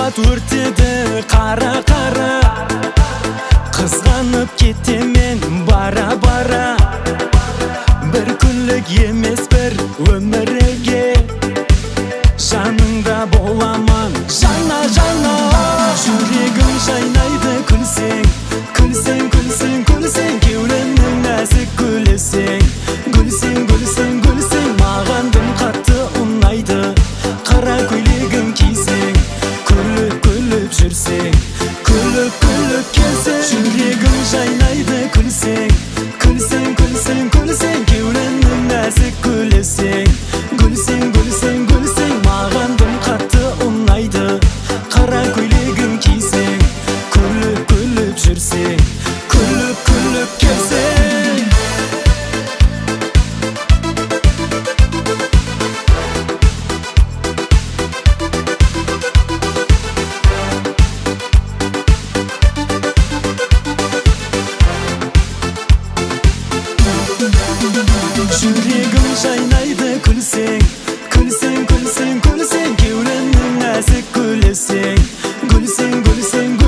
махаббат өртеді қара қызғанып кетемен бара бір күндік емес бір өмірге жаныңда боламын жана жүрегім жайнайды күлсең кеудемнің нәзік гүлсең маған дым қатты ұнайды қара көйлегін кисең күліп жүрсең күліп келсең жүрегім жайнайды күлсең кеудемнің нәзік гүлсең маған дым қатты ұнайды қара көйлегін кисең күліп жүрсең күліп келсең жүрегім жайнайды күлсең кеудемнің нәзік гүлсең